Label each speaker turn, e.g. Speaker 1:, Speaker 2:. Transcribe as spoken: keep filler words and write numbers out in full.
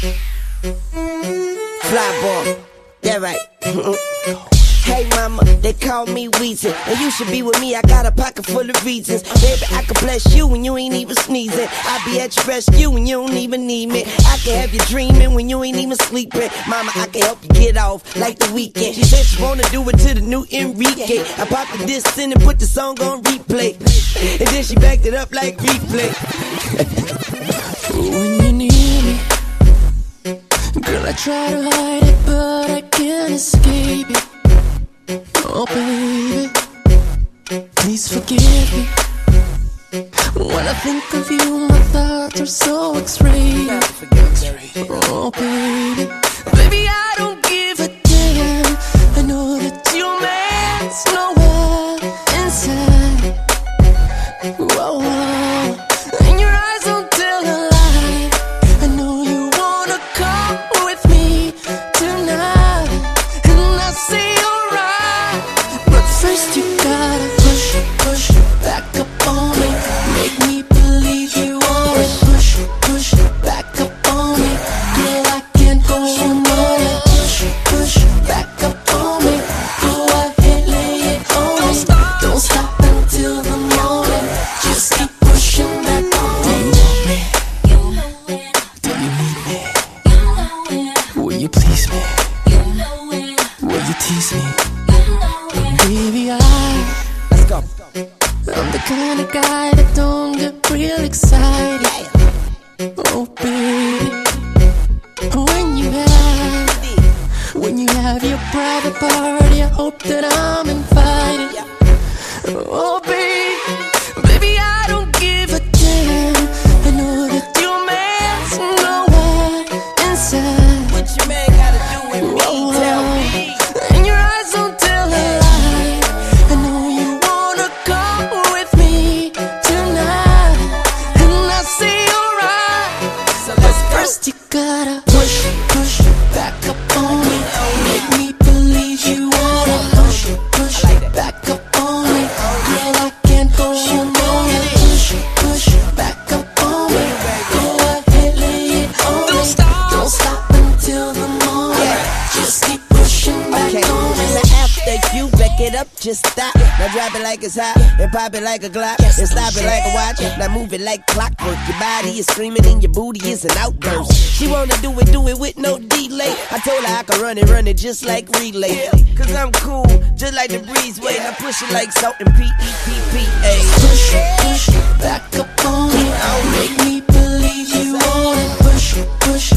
Speaker 1: Fly ball, yeah right. Hey mama, they call me Weezy, and you should be with me, I got a pocket full of reasons. Baby, I can bless you when you ain't even sneezing. I be at your rescue when you don't even need me. I can have you dreaming when you ain't even sleeping. Mama, I can help you get off like the weekend. She said she wanna do it to the new Enrique. I popped the disc in and put the song on replay, and then she backed it up like replay.
Speaker 2: When you need me, girl, I try to hide it, but I can't escape it. Oh baby, please forgive me. When I think of you, my thoughts are so X-rated. Oh baby, baby, I don't give a damn. I know that your man's nowhere inside. Whoa, whoa. And your eyes don't tell a lie. I know you wanna come with me tonight, and I say alright. But first you gotta push, push back up on me. Make me believe you want it. Push, push back up on me. Girl, I can't go on it. Push, push back up on me. Go ahead, lay it on me. Don't stop until the morning. Just keep pushing back on me. Do you want me? Do you need me? Will you please me? Will you tease me? Baby, I,
Speaker 1: Let's go.
Speaker 2: I'm the kind of guy that don't get real excited. Oh baby, when you have, when you have your private party, I hope that I'm invited. Oh baby, baby, I don't give a damn. I know that your man's nowhere inside.
Speaker 1: What your man gotta do with me?
Speaker 2: Whoa,
Speaker 1: Tell
Speaker 2: whoa.
Speaker 1: me.
Speaker 2: And your eyes don't tell a lie. I know you wanna come with me tonight, and I say alright.
Speaker 1: So
Speaker 2: But
Speaker 1: let's go.
Speaker 2: first you gotta push, push back up on me. Make me believe you wanna push, push back up on me. Girl, I can't go on it. Push, push back up on me. Go ahead, lay it on me. Don't stop until the morning. Just keep pushing back
Speaker 1: Okay,
Speaker 2: on me.
Speaker 1: now after you back it up, just stop. Now drop it like it's hot, and pop it like a Glock, and stop it like a watch. Now move it like clockwork. Your body is screaming and your booty is an outburst. She wanna do it, do it with no delay. I told her I could run it, run it just like relay. Cause I'm cool, just like the breezeway. Now push it like salt and P E P P A.
Speaker 2: Push, push back up on me. Make me believe you want it. Push, push